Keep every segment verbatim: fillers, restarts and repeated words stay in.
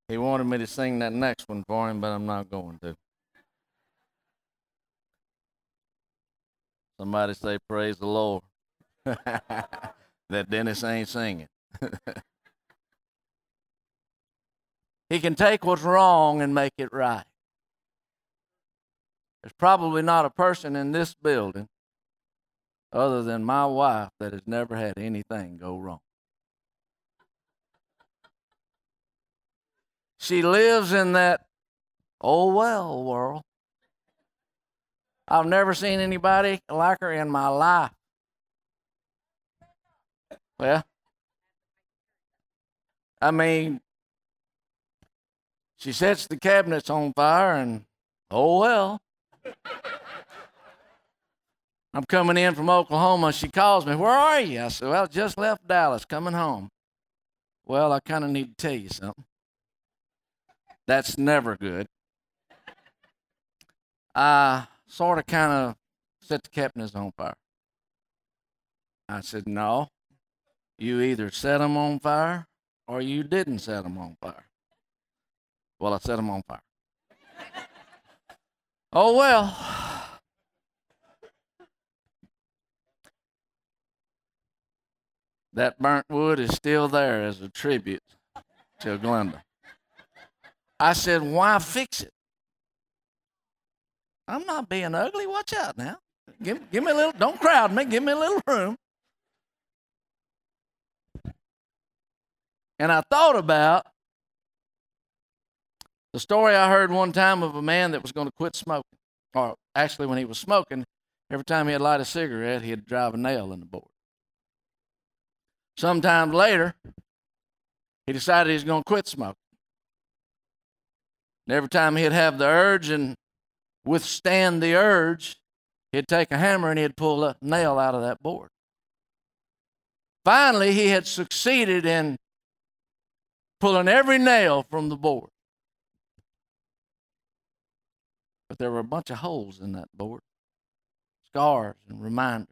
He wanted me to sing that next one for him, but I'm not going to. Somebody say, praise the Lord. That Dennis ain't singing. He can take what's wrong and make it right. There's probably not a person in this building other than my wife that has never had anything go wrong. She lives in that, oh well world. I've never seen anybody like her in my life. Well, I mean, she sets the cabinets on fire and, oh well. I'm coming in from Oklahoma. She calls me, where are you? I said, well, just left Dallas, coming home. Well, I kind of need to tell you something. That's never good. I sort of kind of set the cabinets on fire. I said, no, you either set them on fire or you didn't set them on fire. Well, I set them on fire. Oh, well. That burnt wood is still there as a tribute to Glenda. I said, why fix it? I'm not being ugly. Watch out now. Give, give me a little, don't crowd me. Give me a little room. And I thought about the story I heard one time of a man that was going to quit smoking. Or actually, when he was smoking, every time he'd light a cigarette, he'd drive a nail in the board. Sometime later, he decided he was going to quit smoking. And every time he'd have the urge and withstand the urge, he'd take a hammer and he'd pull a nail out of that board. Finally, he had succeeded in pulling every nail from the board. But there were a bunch of holes in that board, scars and reminders.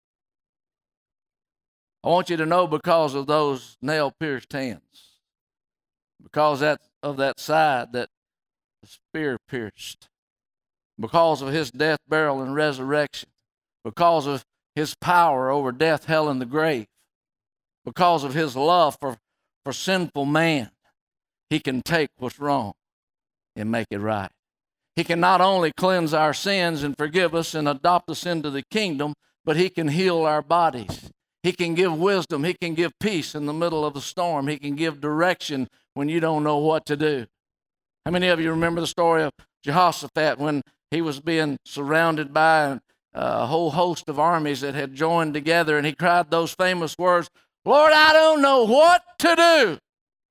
I want you to know, because of those nail-pierced hands, because that, of that side that the spear pierced, because of his death, burial, and resurrection, because of his power over death, hell, and the grave, because of his love for, for sinful man, he can take what's wrong and make it right. He can not only cleanse our sins and forgive us and adopt us into the kingdom, but he can heal our bodies. He can give wisdom. He can give peace in the middle of the storm. He can give direction when you don't know what to do. How many of you remember the story of Jehoshaphat when he was being surrounded by a whole host of armies that had joined together, and he cried those famous words, Lord, I don't know what to do.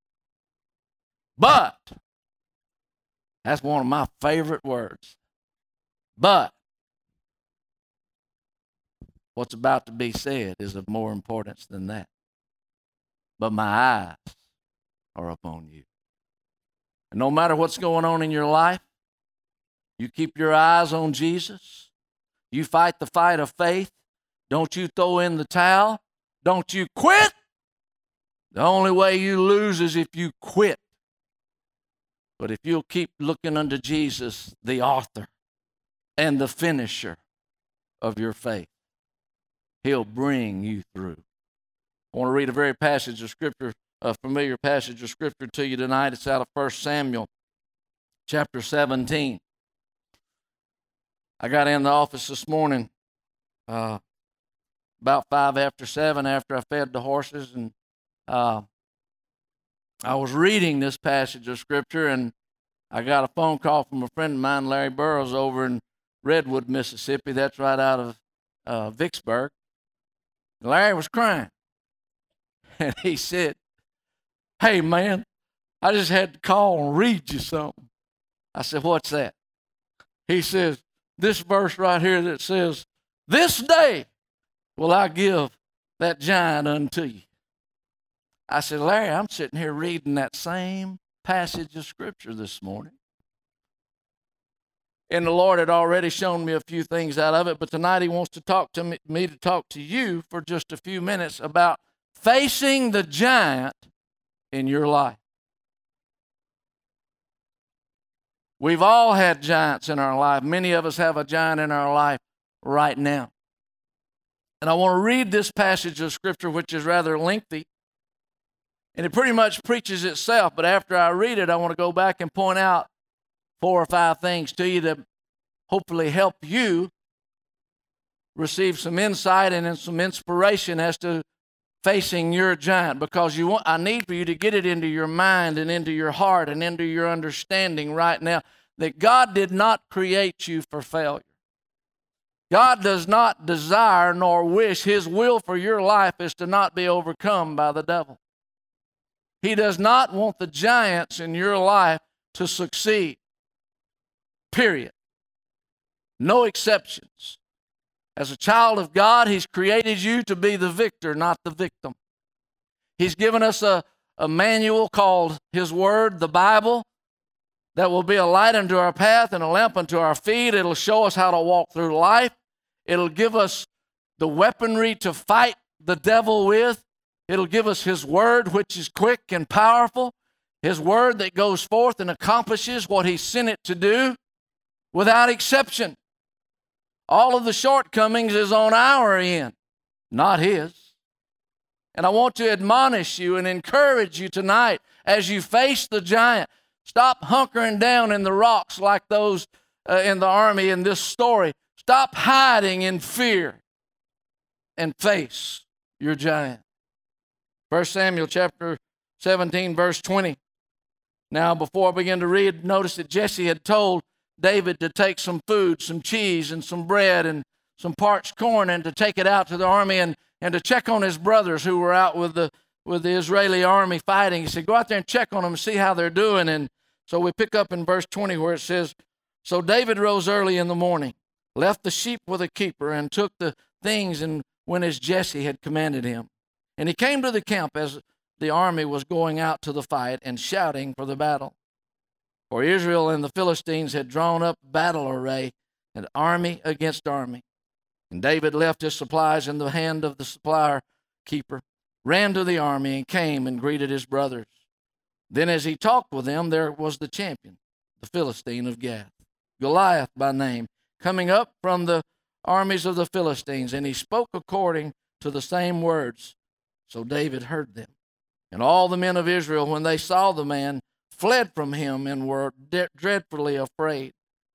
But, that's one of my favorite words. But, what's about to be said is of more importance than that. But my eyes are upon you. And no matter what's going on in your life, you keep your eyes on Jesus. You fight the fight of faith. Don't you throw in the towel. Don't you quit. The only way you lose is if you quit. But if you'll keep looking unto Jesus, the author and the finisher of your faith, he'll bring you through. I want to read a very passage of Scripture, a familiar passage of Scripture to you tonight. It's out of First Samuel chapter seventeen. I got in the office this morning uh, about five after seven after I fed the horses, and uh, I was reading this passage of Scripture, and I got a phone call from a friend of mine, Larry Burrows, over in Redwood, Mississippi. That's right out of uh, Vicksburg. Larry was crying, and he said, hey, man, I just had to call and read you something. I said, what's that? He says, this verse right here that says, this day will I give that giant unto you. I said, Larry, I'm sitting here reading that same passage of Scripture this morning. And the Lord had already shown me a few things out of it, but tonight he wants to talk to me, me to talk to you for just a few minutes about facing the giant in your life. We've all had giants in our life. Many of us have a giant in our life right now. And I want to read this passage of Scripture, which is rather lengthy. And it pretty much preaches itself. But after I read it, I want to go back and point out four or five things to you that hopefully help you receive some insight and some inspiration as to facing your giant, because you want, I need for you to get it into your mind and into your heart and into your understanding right now that God did not create you for failure. God does not desire nor wish, His will for your life is to not be overcome by the devil. He does not want the giants in your life to succeed. Period. No exceptions. As a child of God, He's created you to be the victor, not the victim. He's given us a, a manual called His Word, the Bible, that will be a light unto our path and a lamp unto our feet. It'll show us how to walk through life. It'll give us the weaponry to fight the devil with. It'll give us His Word, which is quick and powerful. His Word that goes forth and accomplishes what He sent it to do without exception. All of the shortcomings is on our end, not His. And I want to admonish you and encourage you tonight as you face the giant. Stop hunkering down in the rocks like those uh, in the army in this story. Stop hiding in fear and face your giant. First Samuel chapter seventeen, verse twenty. Now, before I begin to read, notice that Jesse had told David to take some food, some cheese, and some bread, and some parched corn, and to take it out to the army and, and to check on his brothers who were out with the, with the Israeli army fighting. He said, go out there and check on them and see how they're doing. And so we pick up in verse twenty where it says, so David rose early in the morning, left the sheep with a keeper, and took the things and went as Jesse had commanded him. And he came to the camp as the army was going out to the fight and shouting for the battle. For Israel and the Philistines had drawn up battle array, and army against army. And David left his supplies in the hand of the supplier keeper, ran to the army, and came and greeted his brothers. Then as he talked with them, there was the champion, the Philistine of Gath, Goliath by name, coming up from the armies of the Philistines, and he spoke according to the same words. So David heard them. And all the men of Israel, when they saw the man, fled from him and were de- dreadfully afraid.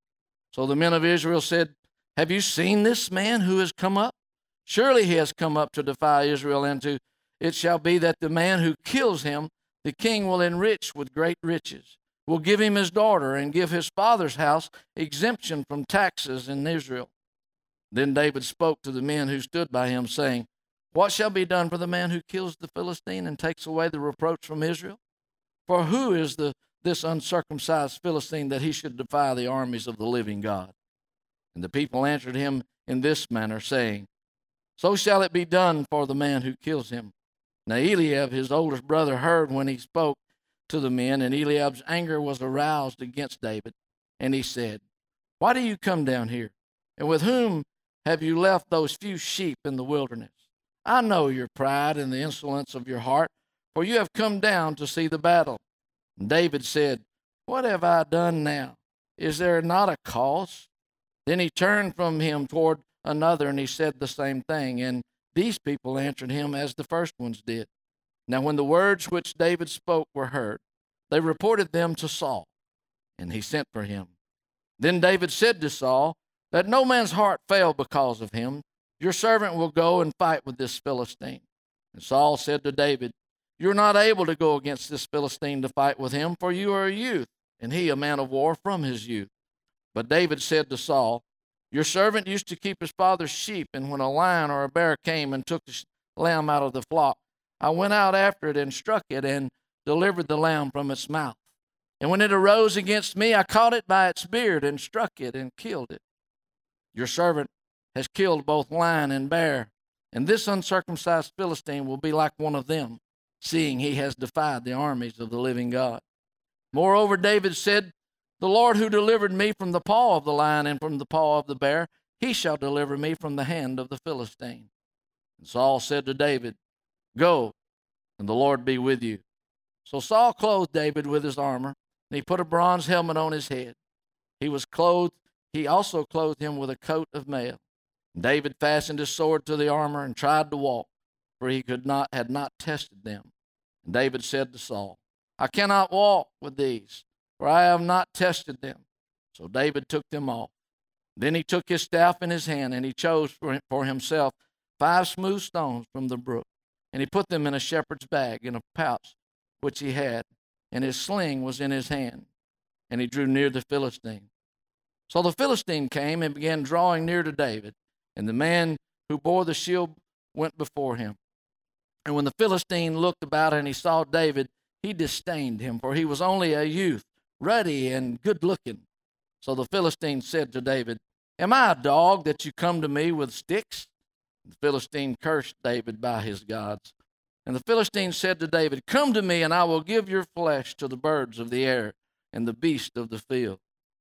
So the men of Israel said, have you seen this man who has come up? Surely he has come up to defy Israel, and to it shall be that the man who kills him, the king will enrich with great riches, will give him his daughter, and give his father's house exemption from taxes in Israel. Then David spoke to the men who stood by him, saying, what shall be done for the man who kills the Philistine and takes away the reproach from Israel? For who is the, this uncircumcised Philistine that he should defy the armies of the living God? And the people answered him in this manner, saying, so shall it be done for the man who kills him. Now Eliab, his oldest brother, heard when he spoke to the men, and Eliab's anger was aroused against David. And he said, why do you come down here? And with whom have you left those few sheep in the wilderness? I know your pride and the insolence of your heart, for you have come down to see the battle. And David said, what have I done now? Is there not a cause? Then he turned from him toward another, and he said the same thing. And these people answered him as the first ones did. Now when the words which David spoke were heard, they reported them to Saul, and he sent for him. Then David said to Saul, let no man's heart fail because of him. Your servant will go and fight with this Philistine. And Saul said to David, you're not able to go against this Philistine to fight with him, for you are a youth, and he a man of war from his youth. But David said to Saul, your servant used to keep his father's sheep, and when a lion or a bear came and took the lamb out of the flock, I went out after it and struck it and delivered the lamb from its mouth. And when it arose against me, I caught it by its beard and struck it and killed it. Your servant has killed both lion and bear, and this uncircumcised Philistine will be like one of them, seeing he has defied the armies of the living God. Moreover, David said, the Lord who delivered me from the paw of the lion and from the paw of the bear, he shall deliver me from the hand of the Philistine. And Saul said to David, go, and the Lord be with you. So Saul clothed David with his armor, and he put a bronze helmet on his head. He was clothed, he also clothed him with a coat of mail. David fastened his sword to the armor and tried to walk, for he could not, had not tested them. And David said to Saul, I cannot walk with these, for I have not tested them. So David took them off. Then he took his staff in his hand, and he chose for himself five smooth stones from the brook, and he put them in a shepherd's bag in a pouch which he had, and his sling was in his hand. And he drew near the Philistine. So the Philistine came and began drawing near to David, and the man who bore the shield went before him. And when the Philistine looked about and he saw David, he disdained him, for he was only a youth, ruddy and good-looking. So the Philistine said to David, Am I a dog that you come to me with sticks? The Philistine cursed David by his gods. And the Philistine said to David, Come to me, and I will give your flesh to the birds of the air and the beasts of the field.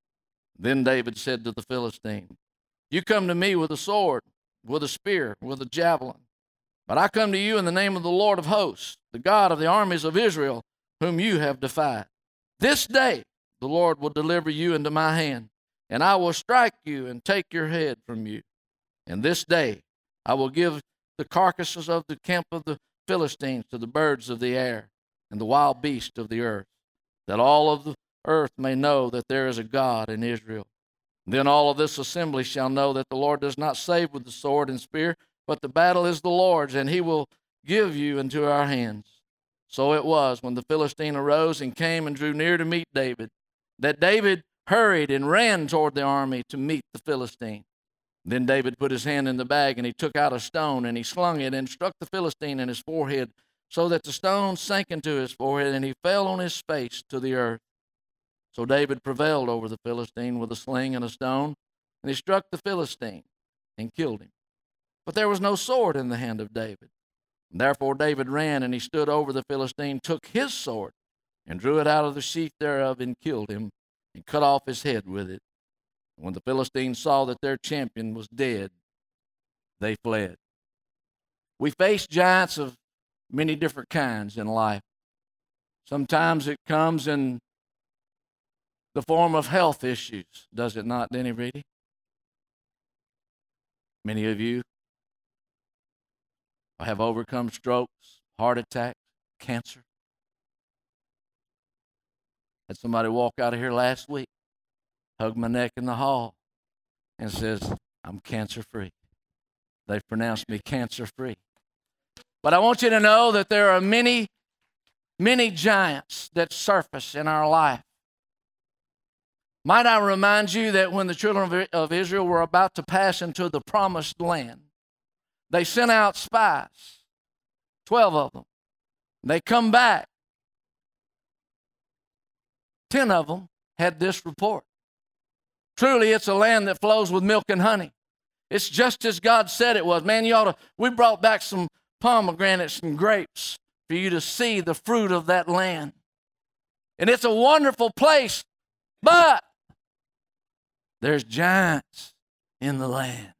Then David said to the Philistine, You come to me with a sword, with a spear, with a javelin. But I come to you in the name of the Lord of hosts, the God of the armies of Israel, whom you have defied. This day the Lord will deliver you into my hand, and I will strike you and take your head from you. And this day I will give the carcasses of the camp of the Philistines to the birds of the air and the wild beasts of the earth, that all of the earth may know that there is a God in Israel. Then all of this assembly shall know that the Lord does not save with the sword and spear, but the battle is the Lord's, and he will give you into our hands. So it was, when the Philistine arose and came and drew near to meet David, that David hurried and ran toward the army to meet the Philistine. Then David put his hand in the bag, and he took out a stone, and he slung it and struck the Philistine in his forehead, so that the stone sank into his forehead, and he fell on his face to the earth. So David prevailed over the Philistine with a sling and a stone, and he struck the Philistine and killed him. But there was no sword in the hand of David. And therefore David ran, and he stood over the Philistine, took his sword, and drew it out of the sheath thereof, and killed him, and cut off his head with it. When the Philistines saw that their champion was dead, they fled. We face giants of many different kinds in life. Sometimes it comes in the form of health issues, does it not, Denny Reedy? Many of you have overcome strokes, heart attacks, cancer. Had somebody walk out of here last week, hug my neck in the hall, and says, I'm cancer-free. They've pronounced me cancer-free. But I want you to know that there are many, many giants that surface in our life. Might I remind you that when the children of Israel were about to pass into the promised land, they sent out spies, twelve of them. They come back. Ten of them had this report. Truly, it's a land that flows with milk and honey. It's just as God said it was. Man, you ought to, we brought back some pomegranates and grapes for you to see the fruit of that land. And it's a wonderful place, but there's giants in the land.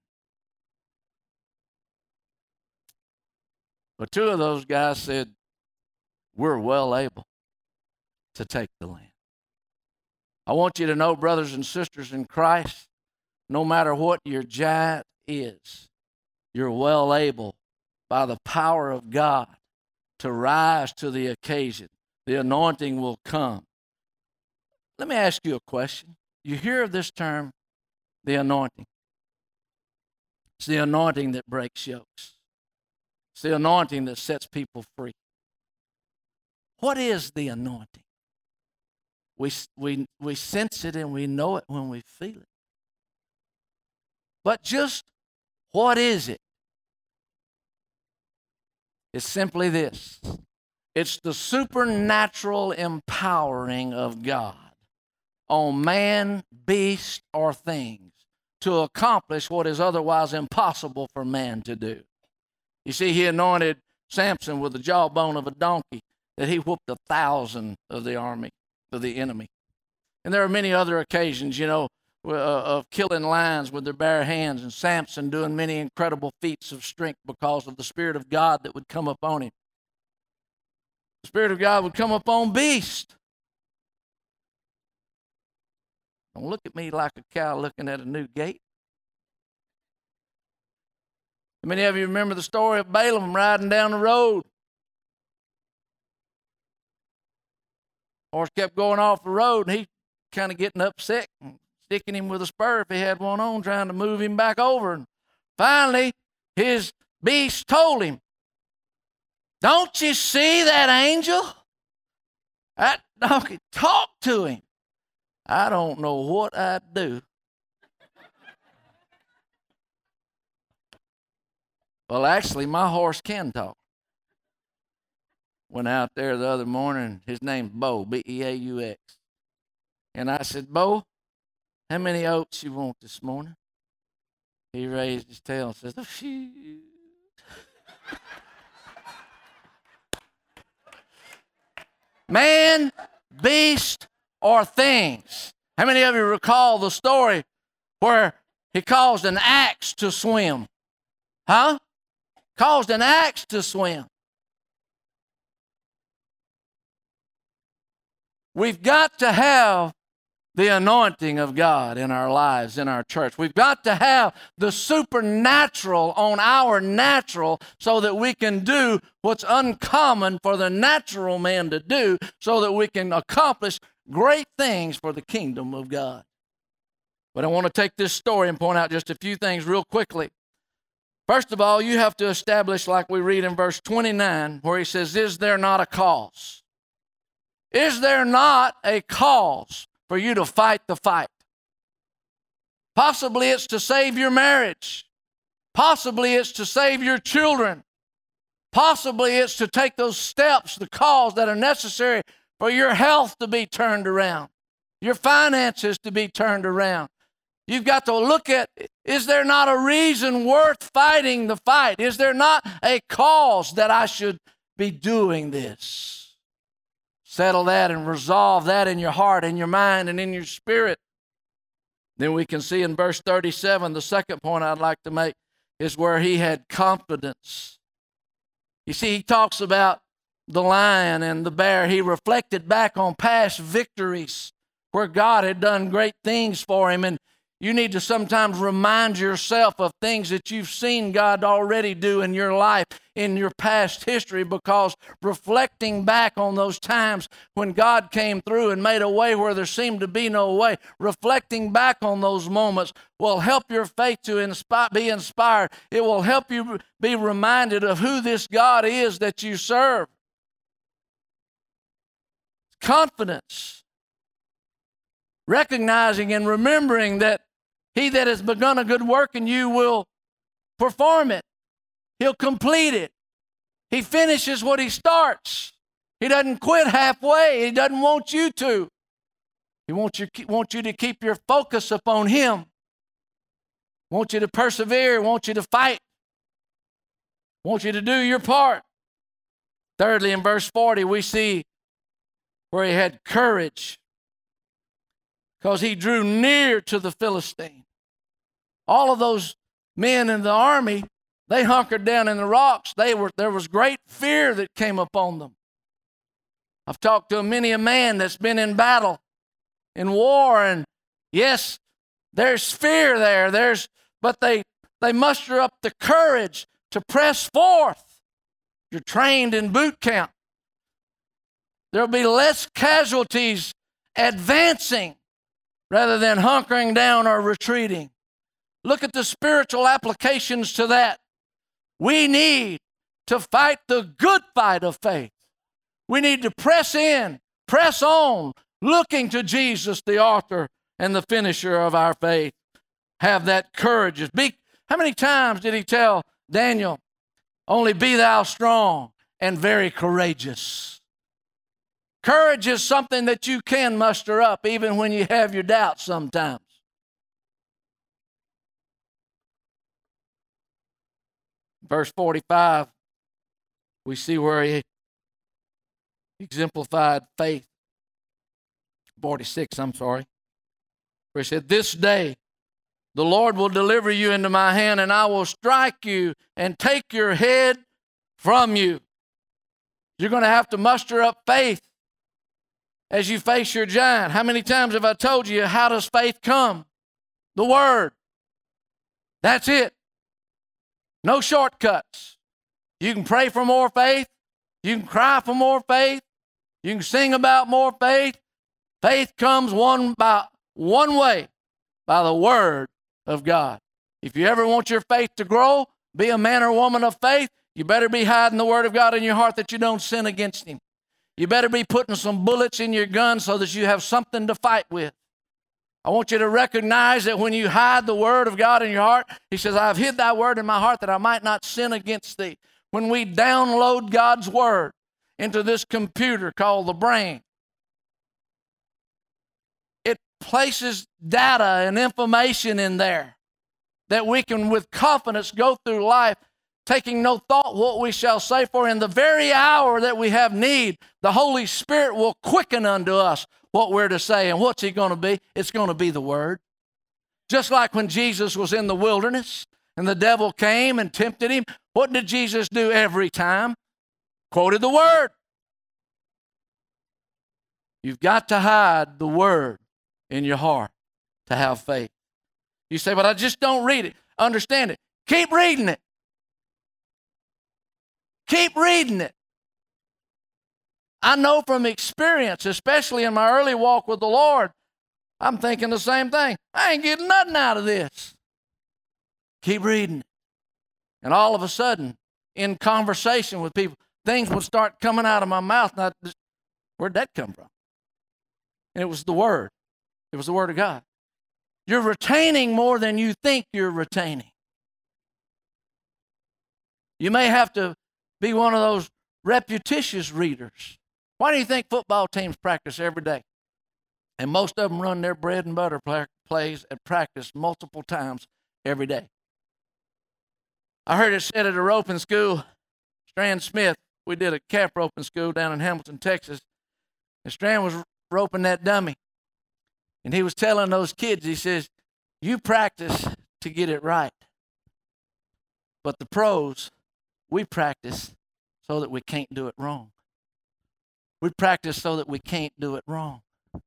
But two of those guys said, we're well able to take the land. I want you to know, brothers and sisters in Christ, no matter what your giant is, you're well able, by the power of God, to rise to the occasion. The anointing will come. Let me ask you a question. You hear of this term, the anointing. It's the anointing that breaks yokes. It's the anointing that sets people free. What is the anointing? We, we, we sense it and we know it when we feel it. But just what is it? It's simply this. It's the supernatural empowering of God on man, beast, or things to accomplish what is otherwise impossible for man to do. You see, he anointed Samson with the jawbone of a donkey, that he whooped a thousand of the army, of the enemy. And there are many other occasions, you know, uh, of killing lions with their bare hands, and Samson doing many incredible feats of strength because of the Spirit of God that would come upon him. The Spirit of God would come upon beasts. Don't look at me like a cow looking at a new gate. How many of you remember the story of Balaam riding down the road? Horse kept going off the road, and he kind of getting upset and sticking him with a spur if he had one on, trying to move him back over. And finally, his beast told him, "Don't you see that angel? That donkey, talk to him. I don't know what I'd do." Well, actually, my horse can talk. Went out there the other morning. His name's Bo, B E A U X. And I said, "Bo, how many oats you want this morning?" He raised his tail and says, "Oh, shoot." Man, beast, or things. How many of you recall the story where he caused an axe to swim? Huh? Caused an axe to swim. We've got to have the anointing of God in our lives, in our church. We've got to have the supernatural on our natural so that we can do what's uncommon for the natural man to do so that we can accomplish great things for the kingdom of God. But I want to take this story and point out just a few things real quickly. First of all, you have to establish, like we read in verse twenty-nine, where he says, "Is there not a cause? Is there not a cause for you to fight the fight?" Possibly it's to save your marriage. Possibly it's to save your children. Possibly it's to take those steps, the calls that are necessary for your health to be turned around, your finances to be turned around. You've got to look at, is there not a reason worth fighting the fight? Is there not a cause that I should be doing this? Settle that and resolve that in your heart, in your mind, and in your spirit. Then we can see in verse thirty-seven, the second point I'd like to make is where he had confidence. You see, he talks about the lion and the bear. He reflected back on past victories where God had done great things for him. And you need to sometimes remind yourself of things that you've seen God already do in your life, in your past history, because reflecting back on those times when God came through and made a way where there seemed to be no way, reflecting back on those moments will help your faith to inspire, be inspired. It will help you be reminded of who this God is that you serve. Confidence. Recognizing and remembering that he that has begun a good work in you will perform it. He'll complete it. He finishes what he starts. He doesn't quit halfway. He doesn't want you to. He wants you, wants you to keep your focus upon him. Wants you to persevere. Wants you to fight. Wants you to do your part. Thirdly, in verse forty, we see where he had courage, because he drew near to the Philistine. All of those men in the army, they hunkered down in the rocks. They were, there was great fear that came upon them. I've talked to many a man that's been in battle, in war, and yes, there's fear there. There's, but they, they muster up the courage to press forth. You're trained in boot camp. There'll be less casualties advancing rather than hunkering down or retreating. Look at the spiritual applications to that. We need to fight the good fight of faith. We need to press in, press on, looking to Jesus, the author and the finisher of our faith. Have that courage. Be, how many times did he tell Daniel, only be thou strong and very courageous? Courage is something that you can muster up even when you have your doubts sometimes. Verse forty-five, we see where he exemplified faith. forty-six, I'm sorry. Where he said, "This day the Lord will deliver you into my hand, and I will strike you and take your head from you." You're going to have to muster up faith. as you face your giant. How many times have I told you, how does faith come? The Word. That's it. No shortcuts. You can pray for more faith. You can cry for more faith. You can sing about more faith. Faith comes one by one way, by the Word of God. If you ever want your faith to grow, be a man or woman of faith, you better be hiding the Word of God in your heart that you don't sin against Him. You better be putting some bullets in your gun so that you have something to fight with. I want you to recognize that when you hide the Word of God in your heart, He says, I have hid thy Word in my heart that I might not sin against thee. When we download God's Word into this computer called the brain, it places data and information in there that we can with confidence go through life, taking no thought what we shall say, for in the very hour that we have need, the Holy Spirit will quicken unto us what we're to say. And what's He going to be? It's going to be the Word. Just like when Jesus was in the wilderness and the devil came and tempted Him, what did Jesus do every time? Quoted the Word. You've got to hide the Word in your heart to have faith. You say, but I just don't read it. Understand it. Keep reading it. Keep reading it. I know from experience, especially in my early walk with the Lord, I'm thinking the same thing. I ain't getting nothing out of this. Keep reading it. And all of a sudden, in conversation with people, things would start coming out of my mouth. And I just, where'd that come from? And it was the Word. It was the Word of God. You're retaining more than you think you're retaining. You may have to be one of those repetitious readers. Why do you think football teams practice every day? And most of them run their bread and butter plays and practice multiple times every day. I heard it said at a roping school, Strand Smith, we did a calf roping school down in Hamilton, Texas, and Strand was roping that dummy. And he was telling those kids, he says, you practice to get it right. But the pros, we practice so that we can't do it wrong. We practice so that we can't do it wrong.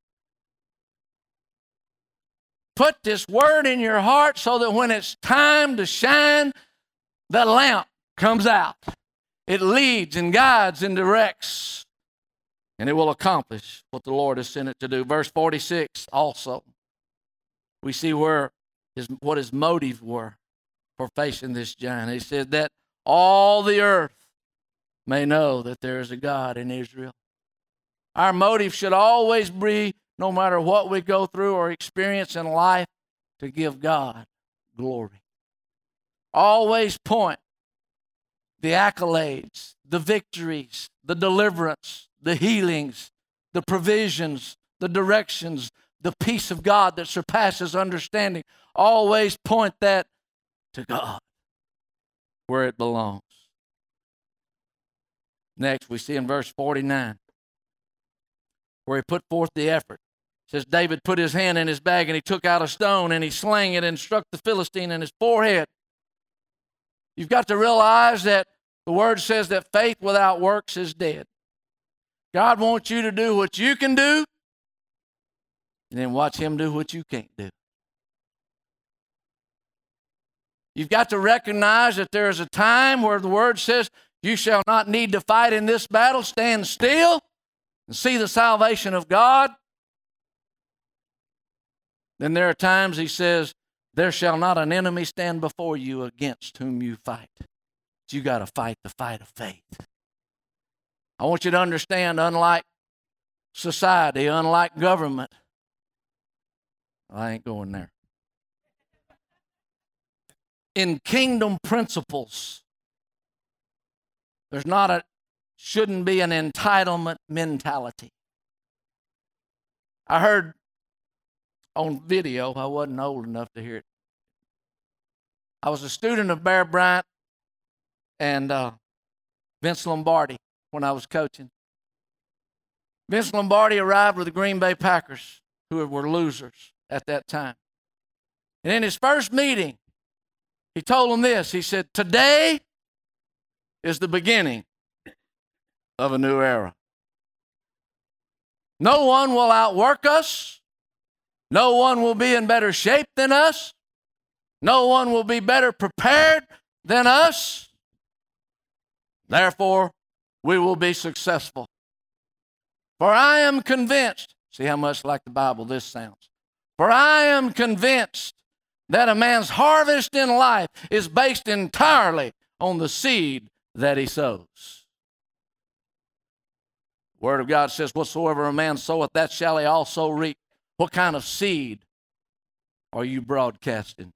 Put this Word in your heart so that when it's time to shine, the lamp comes out. It leads and guides and directs. And it will accomplish what the Lord has sent it to do. Verse forty-six also, we see where his, what his motives were for facing this giant. He said that all the earth may know that there is a God in Israel. Our motive should always be, no matter what we go through or experience in life, to give God glory. Always point the accolades, the victories, the deliverance, the healings, the provisions, the directions, the peace of God that surpasses understanding. Always point that to God, where it belongs. Next, we see in verse forty-nine, where he put forth the effort. It says, David put his hand in his bag, and he took out a stone, and he slang it and struck the Philistine in his forehead. You've got to realize that the Word says that faith without works is dead. God wants you to do what you can do, and then watch Him do what you can't do. You've got to recognize that there is a time where the Word says, you shall not need to fight in this battle. Stand still and see the salvation of God. Then there are times He says, there shall not an enemy stand before you against whom you fight. But you got to fight the fight of faith. I want you to understand, unlike society, unlike government, I ain't going there. In kingdom principles, there's not a, shouldn't be an entitlement mentality. I heard on video, I wasn't old enough to hear it. I was a student of Bear Bryant and uh, Vince Lombardi when I was coaching. Vince Lombardi arrived with the Green Bay Packers, who were losers at that time. And in his first meeting, he told them this. He said, today is the beginning of a new era. No one will outwork us. No one will be in better shape than us. No one will be better prepared than us. Therefore, we will be successful. For I am convinced, see how much like the Bible this sounds. For I am convinced that a man's harvest in life is based entirely on the seed that he sows. The Word of God says, whatsoever a man soweth, that shall he also reap. What kind of seed are you broadcasting?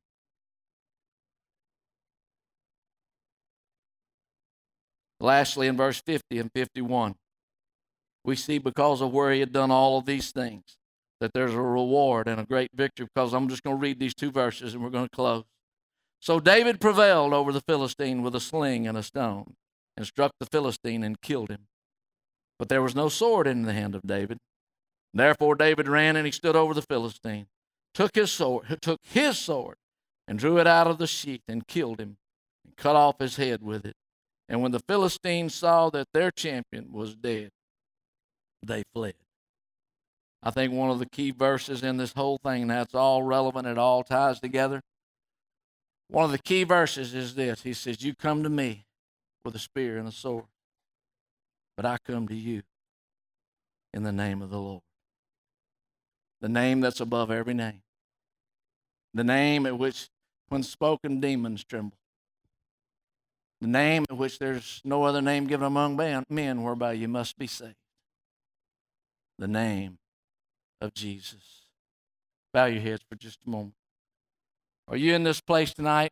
Lastly, in verse fifty and fifty-one, we see because of where he had done all of these things, that there's a reward and a great victory, because I'm just going to read these two verses and we're going to close. So David prevailed over the Philistine with a sling and a stone, and struck the Philistine and killed him. But there was no sword in the hand of David. Therefore David ran and he stood over the Philistine, took his sword, took his sword, and drew it out of the sheath and killed him, and cut off his head with it. And when the Philistines saw that their champion was dead, they fled. I think one of the key verses in this whole thing, that's all relevant, it all ties together. One of the key verses is this. He says, you come to me with a spear and a sword, but I come to you in the name of the Lord. The name that's above every name. The name at which, when spoken, demons tremble. The name at which there's no other name given among men whereby you must be saved. The name of Jesus. Bow your heads for just a moment. Are you in this place tonight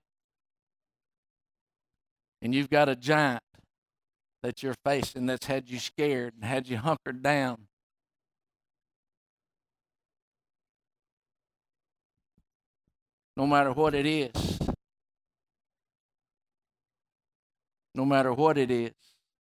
and you've got a giant that you're facing that's had you scared and had you hunkered down? No matter what it is. No matter what it is. If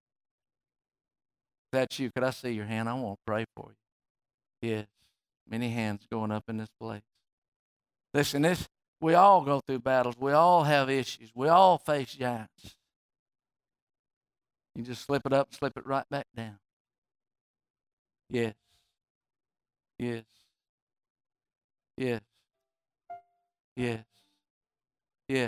that's you, could I see your hand? I want to pray for you. Yes. Many hands going up in this place. Listen, this we all go through battles. We all have issues. We all face giants. You just slip it up, slip it right back down. Yes. Yes. Yes. Yes. Yes.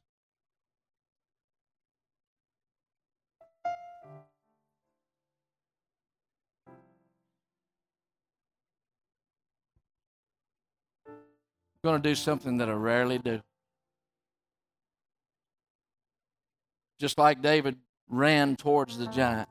I'm going to do something that I rarely do. Just like David ran towards the giant,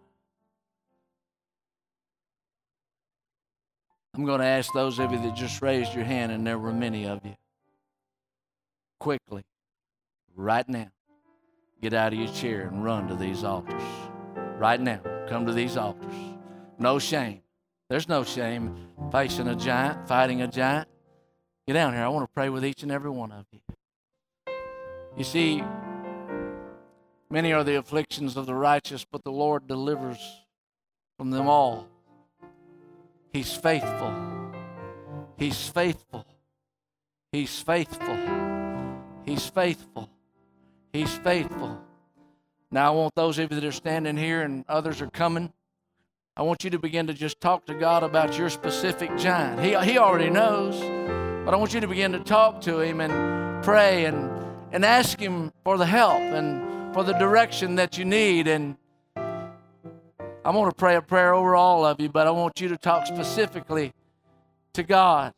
I'm going to ask those of you that just raised your hand, and there were many of you, quickly, right now, get out of your chair and run to these altars. Right now, come to these altars. No shame. There's no shame facing a giant, fighting a giant. Get down here. I want to pray with each and every one of you. You see, many are the afflictions of the righteous, but the Lord delivers from them all. He's faithful. He's faithful. He's faithful. He's faithful. He's faithful. Now, I want those of you that are standing here and others are coming, I want you to begin to just talk to God about your specific giant. He, he already knows. But I want you to begin to talk to Him and pray and, and ask Him for the help and for the direction that you need. And I want to pray a prayer over all of you, but I want you to talk specifically to God.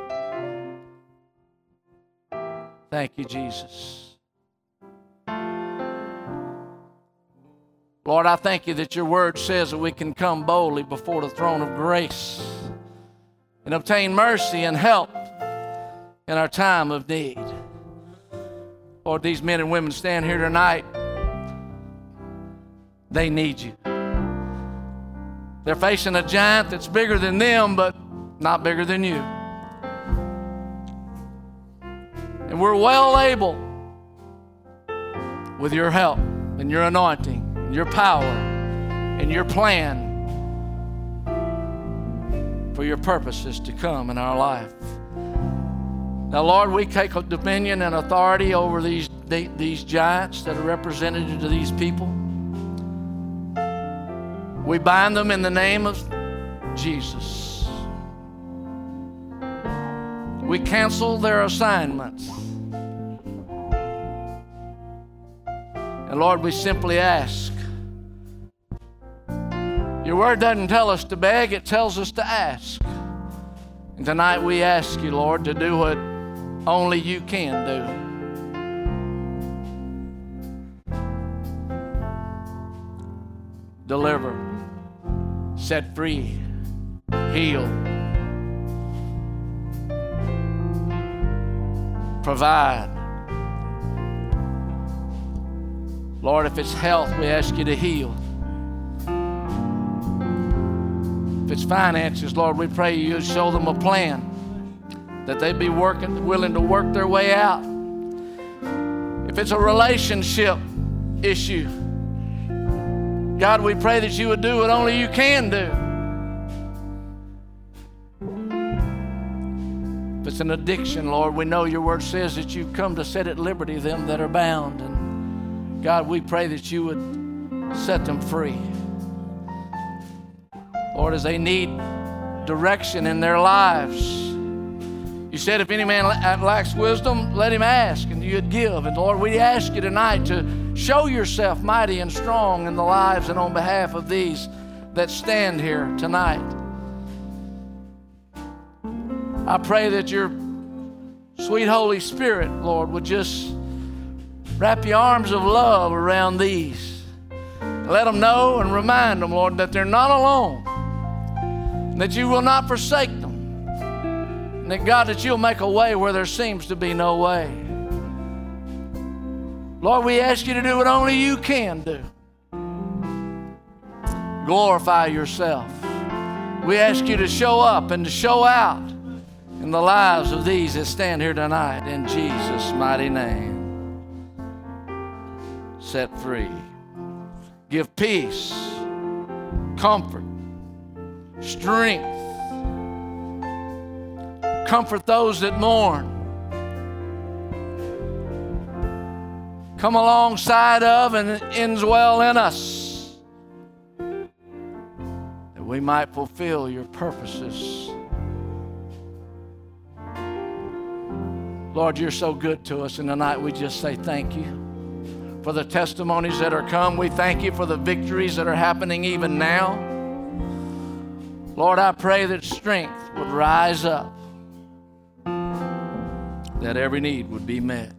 Thank you, Jesus. Lord, I thank you that your word says that we can come boldly before the throne of grace and obtain mercy and help in our time of need. Lord, these men and women stand here tonight. They need you. They're facing a giant that's bigger than them, but not bigger than you. And we're well able, with your help and your anointing and your power and your plan, for your purposes to come in our life. Now, Lord, we take dominion and authority over these, these giants that are represented to these people. We bind them in the name of Jesus. We cancel their assignments. And Lord, we simply ask. Your word doesn't tell us to beg, it tells us to ask. And tonight we ask you, Lord, to do what only you can do. Deliver, set free, heal, provide. Lord, if it's health, we ask you to heal. If it's finances, Lord, we pray you show them a plan, that they be working, willing to work their way out. If it's a relationship issue, God, we pray that you would do what only you can do. If it's an addiction, Lord, we know your word says that you've come to set at liberty them that are bound. And God, we pray that you would set them free. Lord, as they need direction in their lives, you said if any man lacks wisdom, let him ask, and you'd give. And Lord, we ask you tonight to show yourself mighty and strong in the lives and on behalf of these that stand here tonight. I pray that your sweet Holy Spirit, Lord, would just wrap your arms of love around these. Let them know and remind them, Lord, that they're not alone, that you will not forsake them, and that, God, that you'll make a way where there seems to be no way. Lord, we ask you to do what only you can do. Glorify yourself. We ask you to show up and to show out in the lives of these that stand here tonight. In Jesus' mighty name. Set free. Give peace, comfort, strength. Comfort those that mourn. Come alongside of and indwell in us, that we might fulfill your purposes. Lord, you're so good to us, and tonight we just say thank you for the testimonies that are come. We thank you for the victories that are happening even now. Lord, I pray that strength would rise up, that every need would be met.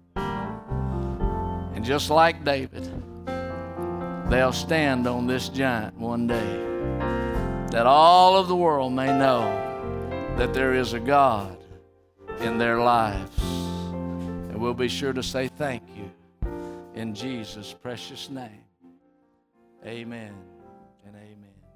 And just like David, they'll stand on this giant one day, that all of the world may know that there is a God in their lives. And we'll be sure to say thank you in Jesus' precious name. Amen and amen.